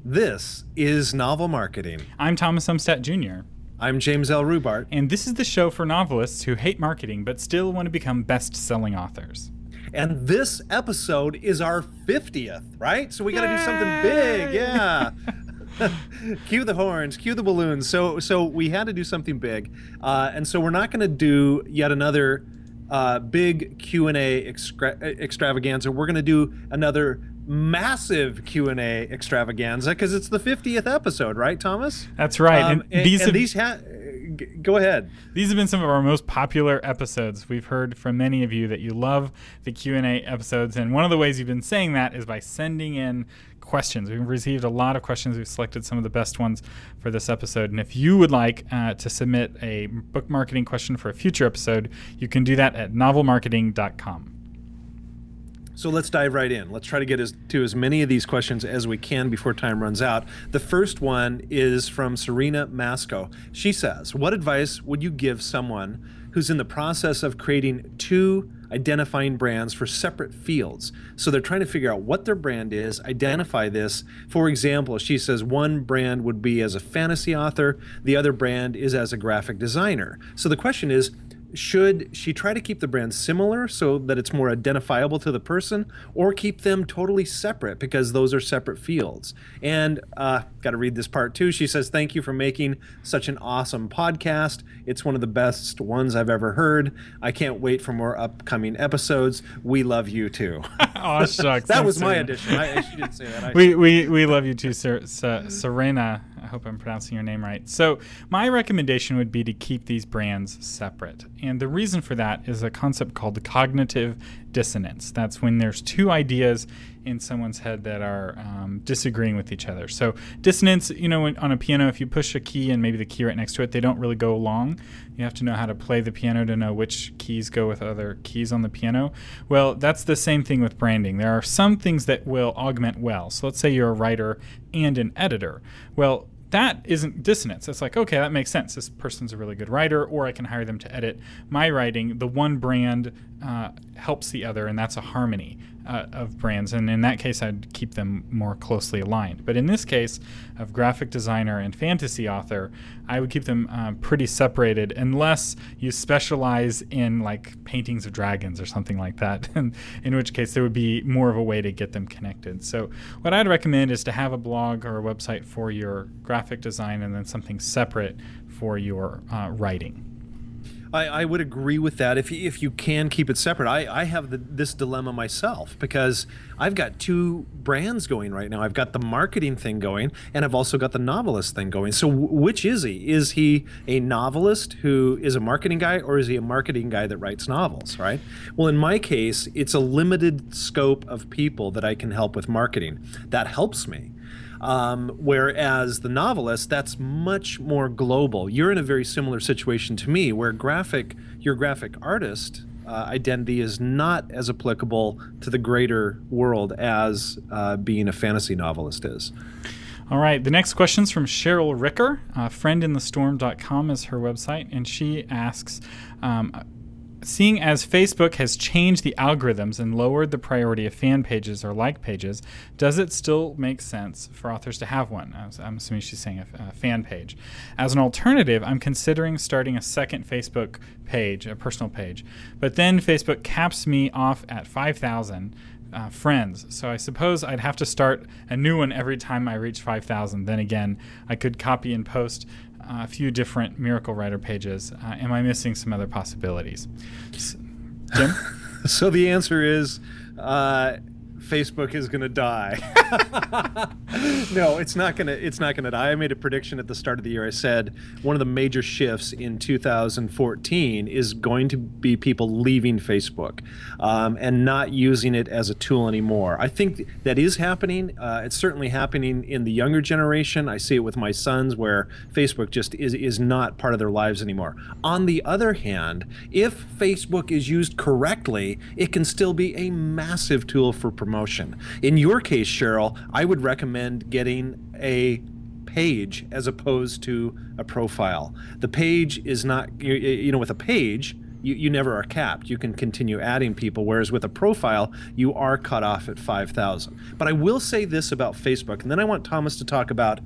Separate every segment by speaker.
Speaker 1: This is Novel Marketing.
Speaker 2: I'm Thomas Umstattd Jr.
Speaker 1: I'm James L. Rubart.
Speaker 2: And this is the show for novelists who hate marketing but still want to become best-selling authors.
Speaker 1: And this episode is our 50th, right? So we got to do something big. Yeah. Cue the horns, cue the balloons. So we had to do something big. And so we're not going to do yet another big Q&A extravaganza. We're going to do another massive Q&A extravaganza because it's the 50th episode, right, Thomas?
Speaker 2: That's right.
Speaker 1: Go ahead.
Speaker 2: These have been some of our most popular episodes. We've heard from many of you that you love the Q&A episodes, and one of the ways you've been saying that is by sending in questions. We've received a lot of questions. We've selected some of the best ones for this episode, and if you would like to submit a book marketing question for a future episode, you can do that at novelmarketing.com.
Speaker 1: So let's dive right in. Let's try to get to as many of these questions as we can before time runs out. The first one is from Serena Masco. She says, what advice would you give someone who's in the process of creating two identifying brands for separate fields? So they're trying to figure out what their brand is, identify this. For example, she says one brand would be as a fantasy author, the other brand is as a graphic designer. So the question is, should she try to keep the brands similar so that it's more identifiable to the person, or keep them totally separate because those are separate fields? And got to read this part too. She says, thank you for making such an awesome podcast. It's one of the best ones I've ever heard. I can't wait for more upcoming episodes. We love you too.
Speaker 2: Oh, shucks.
Speaker 1: That was my addition. She didn't say that.
Speaker 2: We love you too, Serena. I hope I'm pronouncing your name right. So my recommendation would be to keep these brands separate. And the reason for that is a concept called cognitive dissonance. That's when there's two ideas in someone's head that are disagreeing with each other. So dissonance, on a piano, if you push a key and maybe the key right next to it, they don't really go along. You have to know how to play the piano to know which keys go with other keys on the piano. Well, that's the same thing with branding. There are some things that will augment well. So let's say you're a writer and an editor. Well, that isn't dissonance. It's like, okay, that makes sense. This person's a really good writer, or I can hire them to edit my writing. The one brand helps the other, and that's a harmony of brands. And in that case, I'd keep them more closely aligned. But in this case of graphic designer and fantasy author, I would keep them pretty separated unless you specialize in like paintings of dragons or something like that, in which case there would be more of a way to get them connected. So what I'd recommend is to have a blog or a website for your graphic design and then something separate for your writing.
Speaker 1: I would agree with that if you can keep it separate. I have this dilemma myself because I've got two brands going right now. I've got the marketing thing going, and I've also got the novelist thing going. So which is he? Is he a novelist who is a marketing guy, or is he a marketing guy that writes novels, right? Well, in my case, it's a limited scope of people that I can help with marketing. That helps me. Whereas the novelist, that's much more global. You're in a very similar situation to me, where your graphic artist identity is not as applicable to the greater world as being a fantasy novelist is.
Speaker 2: All right, the next question's from Cheryl Ricker. Friendinthestorm.com is her website, and she asks, seeing as Facebook has changed the algorithms and lowered the priority of fan pages or like pages, does it still make sense for authors to have one? I'm assuming she's saying a fan page. As an alternative, I'm considering starting a second Facebook page, a personal page, but then Facebook caps me off at 5,000 friends. So I suppose I'd have to start a new one every time I reach 5,000. Then again, I could copy and post a few different Miracle Writer pages. Am I missing some other possibilities? Jim?
Speaker 1: So the answer is Facebook is going to die. No, it's not going to die. I made a prediction at the start of the year. I said one of the major shifts in 2014 is going to be people leaving Facebook and not using it as a tool anymore. I think that is happening. It's certainly happening in the younger generation. I see it with my sons, where Facebook just is not part of their lives anymore. On the other hand, if Facebook is used correctly, it can still be a massive tool for promotion. In your case, Cheryl, I would recommend getting a page as opposed to a profile. The page is not, with a page, you never are capped. You can continue adding people, whereas with a profile, you are cut off at 5,000. But I will say this about Facebook, and then I want Thomas to talk about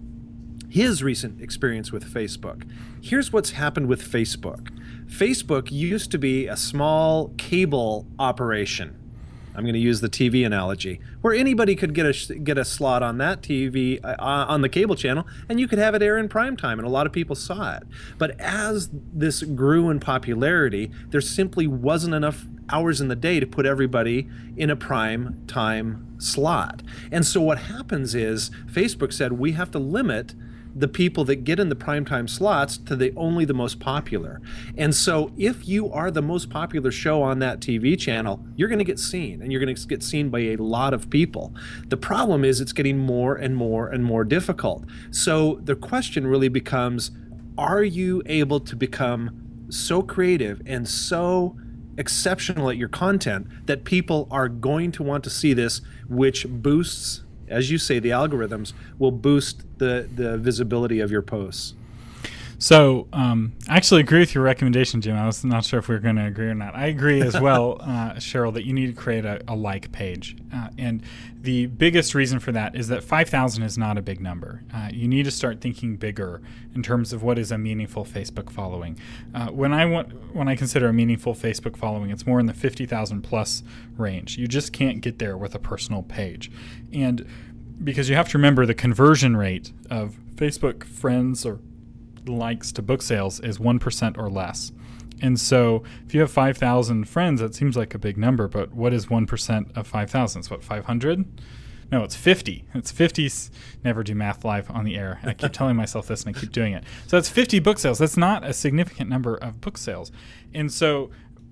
Speaker 1: his recent experience with Facebook. Here's what's happened with Facebook. Facebook used to be a small cable operation. I'm going to use the TV analogy, where anybody could get a slot on that TV on the cable channel, and you could have it air in prime time, and a lot of people saw it. But as this grew in popularity, there simply wasn't enough hours in the day to put everybody in a prime time slot. And so what happens is Facebook said, we have to limit the people that get in the primetime slots to only the most popular. And so if you are the most popular show on that TV channel, you're going to get seen, and you're going to get seen by a lot of people. The problem is it's getting more and more and more difficult. So the question really becomes, are you able to become so creative and so exceptional at your content that people are going to want to see this, which boosts, as you say, the algorithms will boost the visibility of your posts?
Speaker 2: So I actually agree with your recommendation, Jim. I was not sure if we were going to agree or not. I agree as well, Cheryl, that you need to create a like page. And the biggest reason for that is that 5,000 is not a big number. You need to start thinking bigger in terms of what is a meaningful Facebook following. When I consider a meaningful Facebook following, it's more in the 50,000 plus range. You just can't get there with a personal page. And because you have to remember the conversion rate of Facebook friends or likes to book sales is 1% or less. And so if you have 5,000 friends, that seems like a big number, but what is 1% of 5,000? It's what, 500? No, it's 50. It's 50. Never do math live on the air. I keep telling myself this and I keep doing it. So that's 50 book sales. That's not a significant number of book sales. And so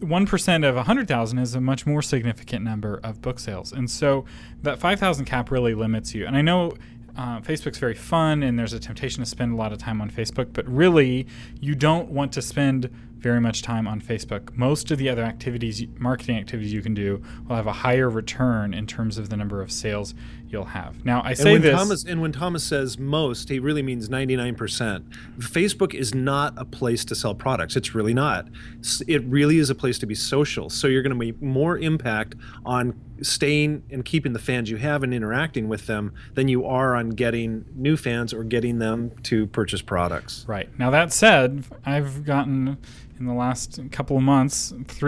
Speaker 2: 1% of 100,000 is a much more significant number of book sales. And so that 5,000 cap really limits you. And I know Facebook's very fun and there's a temptation to spend a lot of time on Facebook, but really you don't want to spend very much time on Facebook. Most of the other marketing activities you can do will have a higher return in terms of the number of sales you'll have. Now,
Speaker 1: when Thomas says most, he really means 99%. Facebook is not a place to sell products. It's really not. It really is a place to be social. So you're going to make more impact on staying and keeping the fans you have and interacting with them than you are on getting new fans or getting them to purchase products.
Speaker 2: Right. Now, that said, I've gotten, in the last couple of months,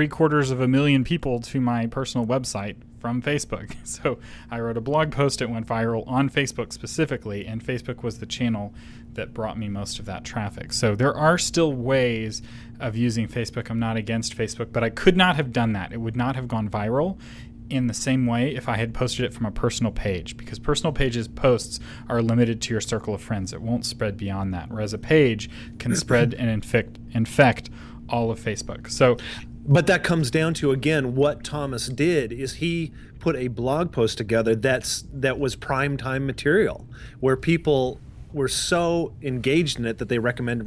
Speaker 2: 750,000 people to my personal website from Facebook. So I wrote a blog post, it went viral on Facebook specifically, and Facebook was the channel that brought me most of that traffic. So there are still ways of using Facebook. I'm not against Facebook, but I could not have done that. It would not have gone viral in the same way if I had posted it from a personal page, because personal pages posts are limited to your circle of friends. It won't spread beyond that, whereas a page can spread and infect all of Facebook. So,
Speaker 1: but that comes down to, again, what Thomas did is he put a blog post together that was prime time material, where people were so engaged in it that they recommend.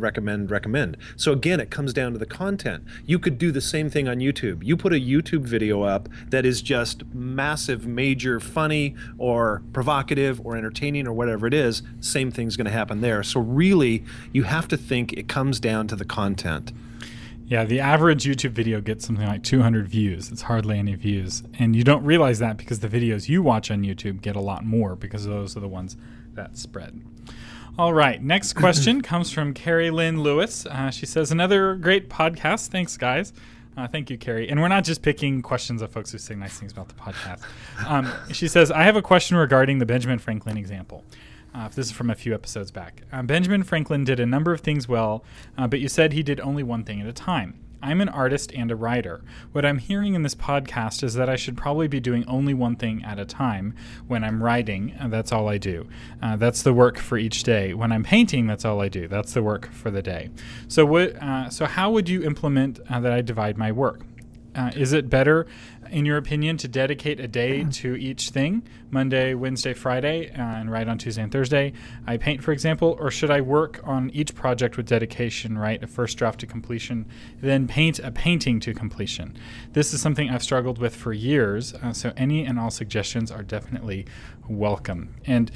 Speaker 1: So again, it comes down to the content. You could do the same thing on YouTube. You put a YouTube video up that is just massive, major, funny, or provocative, or entertaining, or whatever it is, same thing's going to happen there. So really, you have to think it comes down to the content.
Speaker 2: Yeah, the average YouTube video gets something like 200 views. It's hardly any views. And you don't realize that because the videos you watch on YouTube get a lot more, because those are the ones that spread. All right, next question comes from Carrie Lynn Lewis. She says, another great podcast. Thanks, guys. Thank you, Carrie. And we're not just picking questions of folks who say nice things about the podcast. She says, I have a question regarding the Benjamin Franklin example. This is from a few episodes back. Benjamin Franklin did a number of things well, but you said he did only one thing at a time. I'm an artist and a writer. What I'm hearing in this podcast is that I should probably be doing only one thing at a time. When I'm writing, that's all I do. That's the work for each day. When I'm painting, that's all I do. That's the work for the day. So how would you implement that I divide my work? Is it better in your opinion, to dedicate a day to each thing, Monday, Wednesday, Friday, and write on Tuesday and Thursday? I paint, for example, or should I work on each project with dedication, write a first draft to completion, then paint a painting to completion? This is something I've struggled with for years, so any and all suggestions are definitely welcome. And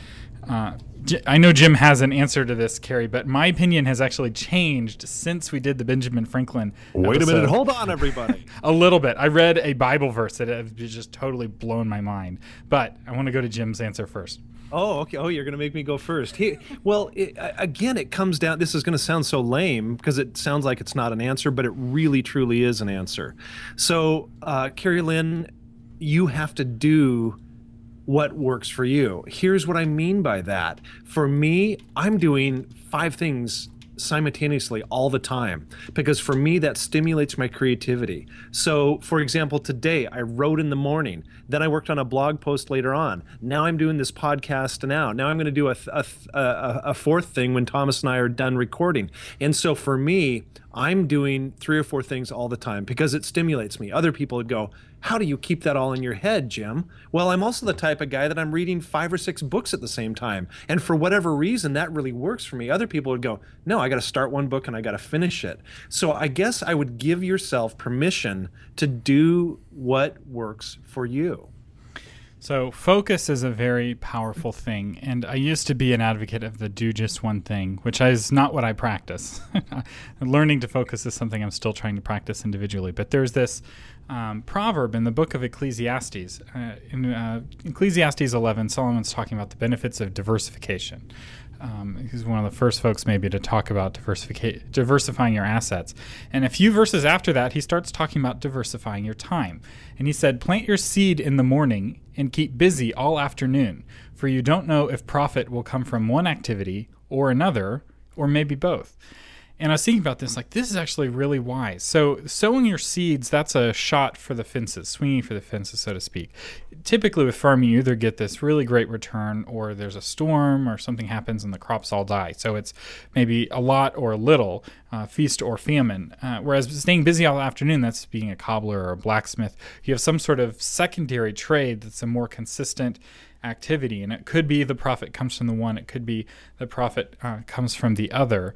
Speaker 2: I know Jim has an answer to this, Carrie, but my opinion has actually changed since we did the Benjamin Franklin
Speaker 1: Wait
Speaker 2: episode.
Speaker 1: a minute. Hold on, everybody.
Speaker 2: A little bit. I read a Bible verse that has just totally blown my mind. But I want to go to Jim's answer first.
Speaker 1: Oh, okay. Oh, you're going to make me go first. Again, it comes down, this is going to sound so lame because it sounds like it's not an answer, but it really, truly is an answer. So, Carrie Lynn, you have to do what works for you. Here's what I mean by that. For me, I'm doing 5 things simultaneously all the time because for me that stimulates my creativity. So for example, today I wrote in the morning, then I worked on a blog post later on. Now I'm doing this podcast now I'm going to do a 4th thing when Thomas and I are done recording. And so for me, I'm doing 3 or 4 things all the time because it stimulates me. Other people would go, how do you keep that all in your head, Jim? Well, I'm also the type of guy that I'm reading 5 or 6 books at the same time. And for whatever reason, that really works for me. Other people would go, no, I got to start one book and I got to finish it. So I guess I would give yourself permission to do what works for you.
Speaker 2: So focus is a very powerful thing, and I used to be an advocate of the do just one thing, which is not what I practice. Learning to focus is something I'm still trying to practice individually, but there's this proverb in the book of Ecclesiastes. In Ecclesiastes 11, Solomon's talking about the benefits of diversification. He's one of the first folks maybe to talk about diversifying your assets. And a few verses after that, he starts talking about diversifying your time. And he said, plant your seed in the morning and keep busy all afternoon, for you don't know if profit will come from one activity or another, or maybe both. And I was thinking about this, like, this is actually really wise. So sowing your seeds, that's a shot for the fences, swinging for the fences, so to speak. Typically with farming, you either get this really great return or there's a storm or something happens and the crops all die. So it's maybe a lot or a little, feast or famine. Whereas staying busy all afternoon, that's being a cobbler or a blacksmith. You have some sort of secondary trade that's a more consistent activity. And it could be the profit comes from the one, it could be the profit comes from the other.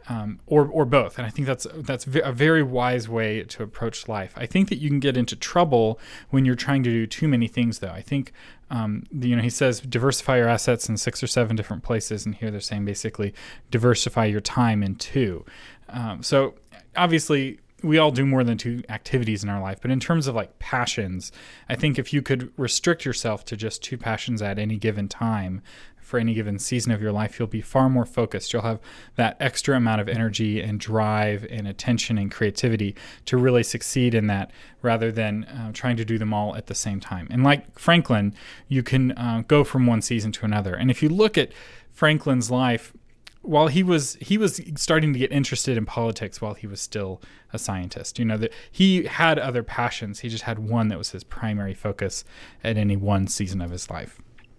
Speaker 2: Or both. And I think that's a very wise way to approach life. I think that you can get into trouble when you're trying to do too many things, though. I think, he says diversify your assets in 6 or 7 different places, and here they're saying basically diversify your time in 2. So obviously, we all do more than 2 activities in our life, but in terms of like passions, I think if you could restrict yourself to just 2 passions at any given time, for any given season of your life, you'll be far more focused. You'll have that extra amount of energy and drive and attention and creativity to really succeed in that rather than trying to do them all at the same time. And like Franklin, you can go from one season to another. And if you look at Franklin's life, while he was starting to get interested in politics while he was still a scientist, that he had other passions. He just had one that was his primary focus at any one season of his life.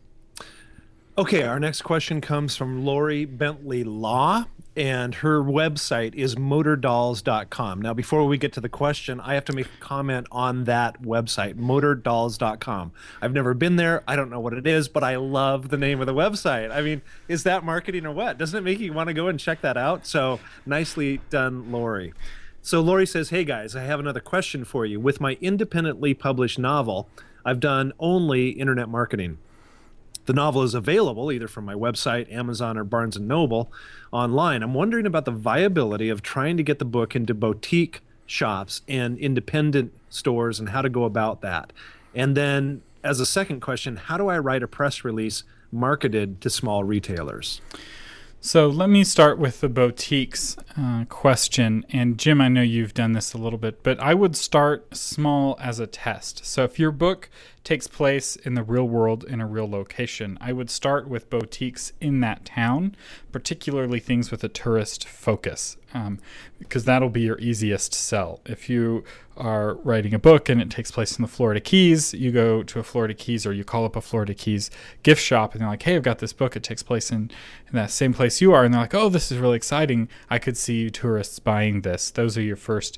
Speaker 1: Okay, our next question comes from Lori Bentley Law, and her website is motordolls.com. Now, before we get to the question, I have to make a comment on that website, motordolls.com. I've never been there. I don't know what it is, but I love the name of the website. I mean, is that marketing or what? Doesn't it make you want to go and check that out? So nicely done, Lori. So Lori says, hey guys, I have another question for you. With my independently published novel, I've done only internet marketing. The novel is available either from my website, Amazon, or Barnes & Noble online. I'm wondering about the viability of trying to get the book into boutique shops and independent stores and how to go about that. And then as a second question, how do I write a press release marketed to small retailers?
Speaker 2: So let me start with the boutiques question. And Jim, I know you've done this a little bit, but I would start small as a test. So if your book takes place in the real world in a real location, I would start with boutiques in that town, particularly things with a tourist focus, because that'll be your easiest sell. If you are writing a book and it takes place in the Florida Keys, you go to a Florida Keys or you call up a Florida Keys gift shop and they're like, hey, I've got this book. It takes place in that same place you are. And they're like, oh, this is really exciting. I could see tourists buying this. Those are your first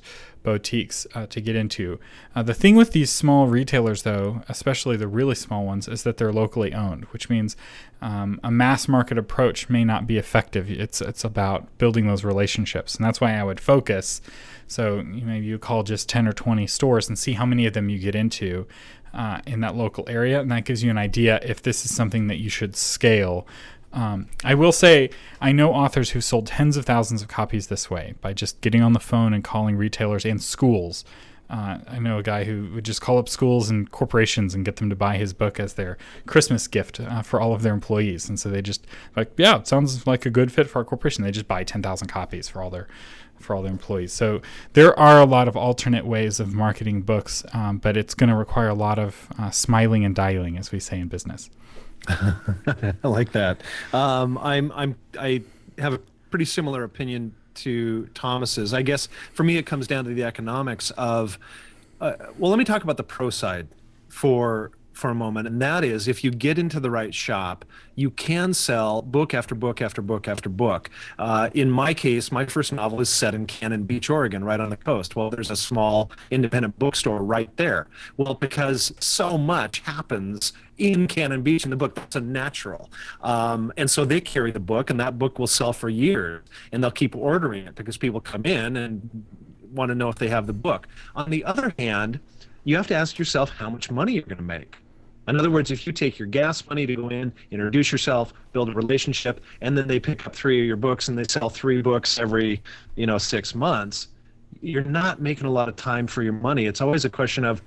Speaker 2: boutiques to get into. The thing with these small retailers, though, especially the really small ones, is that they're locally owned, which means a mass market approach may not be effective. It's about building those relationships, and that's why I would focus. So maybe you call just 10 or 20 stores and see how many of them you get into in that local area, and that gives you an idea if this is something that you should scale. I will say, I know authors who sold tens of thousands of copies this way by just getting on the phone and calling retailers and schools. I know a guy who would just call up schools and corporations and get them to buy his book as their Christmas gift for all of their employees. And so they just it sounds like a good fit for our corporation. They just buy 10,000 copies for all their employees. So there are a lot of alternate ways of marketing books, but it's going to require a lot of smiling and dialing, as we say in business.
Speaker 1: I like that. I have a pretty similar opinion to Thomas's. I guess for me, it comes down to the economics of, let me talk about the pro side for a moment. And that is, if you get into the right shop, you can sell book after book after book after book. In my case, my first novel is set in Cannon Beach, Oregon, right on the coast. Well, there's a small independent bookstore right there. Well, because so much happens in Cannon Beach in the book, that's a natural. And so they carry the book, and that book will sell for years, and they'll keep ordering it because people come in and want to know if they have the book. On the other hand, you have to ask yourself how much money you're going to make. In other words, if you take your gas money to go in, introduce yourself, build a relationship, and then they pick up 3 of your books and they sell 3 books every 6 months, you're not making a lot of time for your money. It's always a question of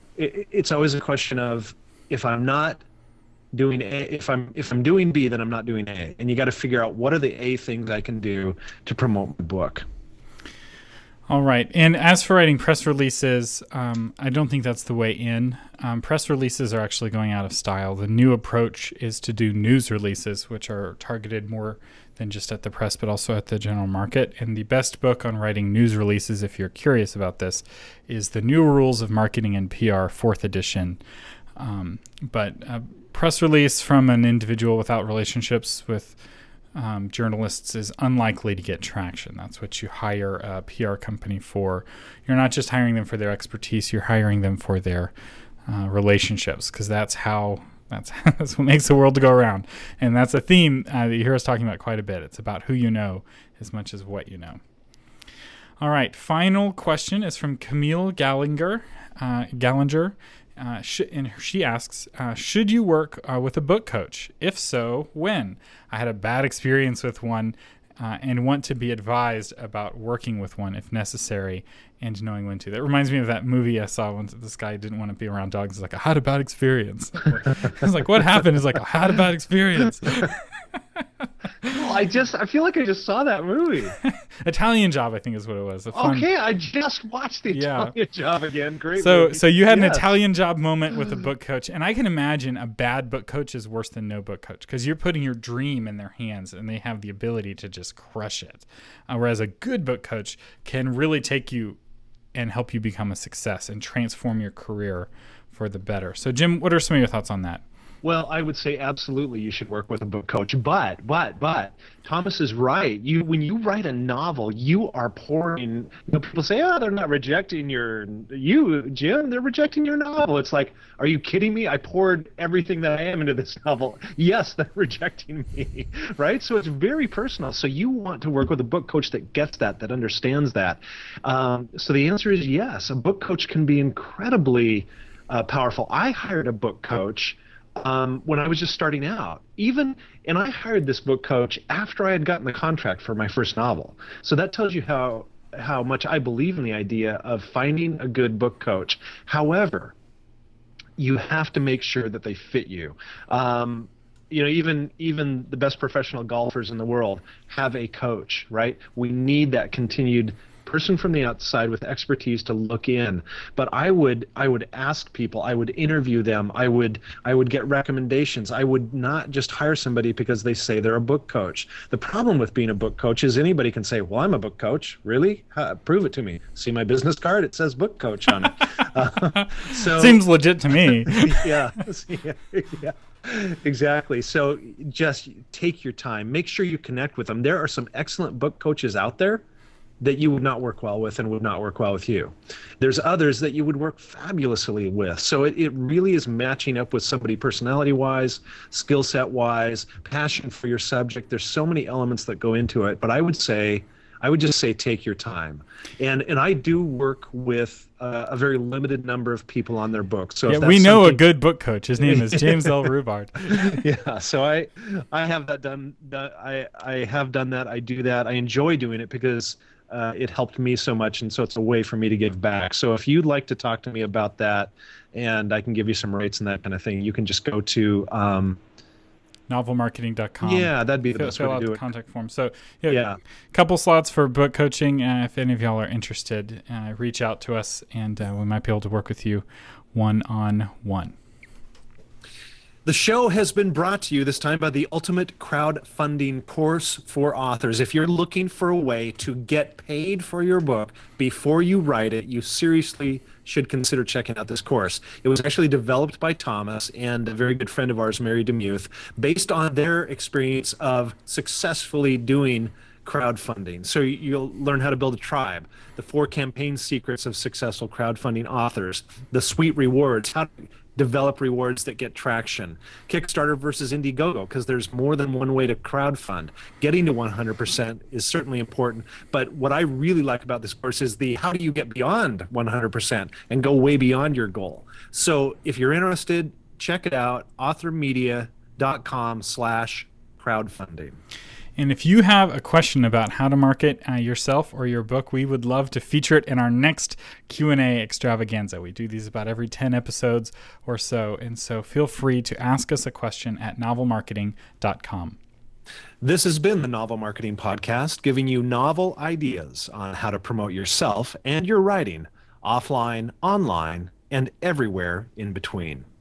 Speaker 1: if I'm not doing A, if I'm doing B, then I'm not doing A. And you got to figure out what are the A things I can do to promote my book.
Speaker 2: All right. And as for writing press releases, I don't think that's the way in. Press releases are actually going out of style. The new approach is to do news releases, which are targeted more than just at the press, but also at the general market. And the best book on writing news releases, if you're curious about this, is The New Rules of Marketing and PR, 4th edition. But a press release from an individual without relationships with journalists is unlikely to get traction. That's what you hire a PR company for. You're not just hiring them for their expertise, you're hiring them for their relationships, because that's what makes the world go around. And that's a theme that you hear us talking about quite a bit. It's about who you know as much as what you know. All right, final question is from Camille Gallinger. And she asks, should you work with a book coach? If so, when? I had a bad experience with one and want to be advised about working with one if necessary and knowing when to. That reminds me of that movie I saw when this guy didn't want to be around dogs. He's like, I had a bad experience. I was like, what happened? He's like, I had a bad experience.
Speaker 3: Well, I feel like I just saw that movie.
Speaker 2: Italian Job, I think is what it was.
Speaker 3: Okay, I just watched the Italian Job again. Great
Speaker 2: movie. So you had an Italian Job moment with a book coach, and I can imagine a bad book coach is worse than no book coach, because you're putting your dream in their hands, and they have the ability to just crush it. Whereas a good book coach can really take you and help you become a success and transform your career for the better. So, Jim, what are some of your thoughts on that?
Speaker 3: Well, I would say absolutely you should work with a book coach, but Thomas is right. When you write a novel, you are pouring. People say, "Oh, they're not rejecting you, Jim. They're rejecting your novel." It's like, are you kidding me? I poured everything that I am into this novel. Yes, they're rejecting me, right? So it's very personal. So you want to work with a book coach that gets that understands that. So the answer is yes. A book coach can be incredibly powerful. I hired a book coach when I was just starting out. And I hired this book coach after I had gotten the contract for my first novel. So that tells you how much I believe in the idea of finding a good book coach. However, you have to make sure that they fit you. Even the best professional golfers in the world have a coach, right? We need that continued person from the outside with expertise to look in. But I would ask people, I would interview them, I would get recommendations. I would not just hire somebody because they say they're a book coach. The problem with being a book coach is anybody can say, well, I'm a book coach. Really? Prove it to me. See my business card? It says book coach on it. So
Speaker 2: seems legit to me.
Speaker 3: Yeah. Exactly. So just take your time. Make sure you connect with them. There are some excellent book coaches out there, that you would not work well with and would not work well with you. There's others that you would work fabulously with. So it really is matching up with somebody personality-wise, skill set-wise, passion for your subject. There's so many elements that go into it. But I would just say take your time. And I do work with a very limited number of people on their books. So
Speaker 2: yeah, we know a good book coach. His name is James L. Rubard.
Speaker 3: Yeah, so I have that done. I have done that. I do that. I enjoy doing it because it helped me so much, and so it's a way for me to give back. So if you'd like to talk to me about that, and I can give you some rates and that kind of thing, you can just go to
Speaker 2: novelmarketing.com.
Speaker 3: Yeah, that'd be the best way to do it.
Speaker 2: Fill out the contact form. So yeah, couple slots for book coaching. If any of y'all are interested, reach out to us, and we might be able to work with you one-on-one.
Speaker 1: The show has been brought to you this time by the Ultimate Crowdfunding Course for Authors. If you're looking for a way to get paid for your book before you write it, you seriously should consider checking out this course. It was actually developed by Thomas and a very good friend of ours, Mary DeMuth, based on their experience of successfully doing crowdfunding. So you'll learn how to build a tribe, the 4 campaign secrets of successful crowdfunding authors, the sweet rewards, how to develop rewards that get traction, Kickstarter versus Indiegogo, because there's more than one way to crowdfund. Getting to 100% is certainly important, but what I really like about this course is the how do you get beyond 100% and go way beyond your goal. So if you're interested, check it out, authormedia.com/crowdfunding.
Speaker 2: And if you have a question about how to market yourself or your book, we would love to feature it in our next Q&A extravaganza. We do these about every 10 episodes or so, and so feel free to ask us a question at novelmarketing.com.
Speaker 1: This has been the Novel Marketing Podcast, giving you novel ideas on how to promote yourself and your writing offline, online, and everywhere in between.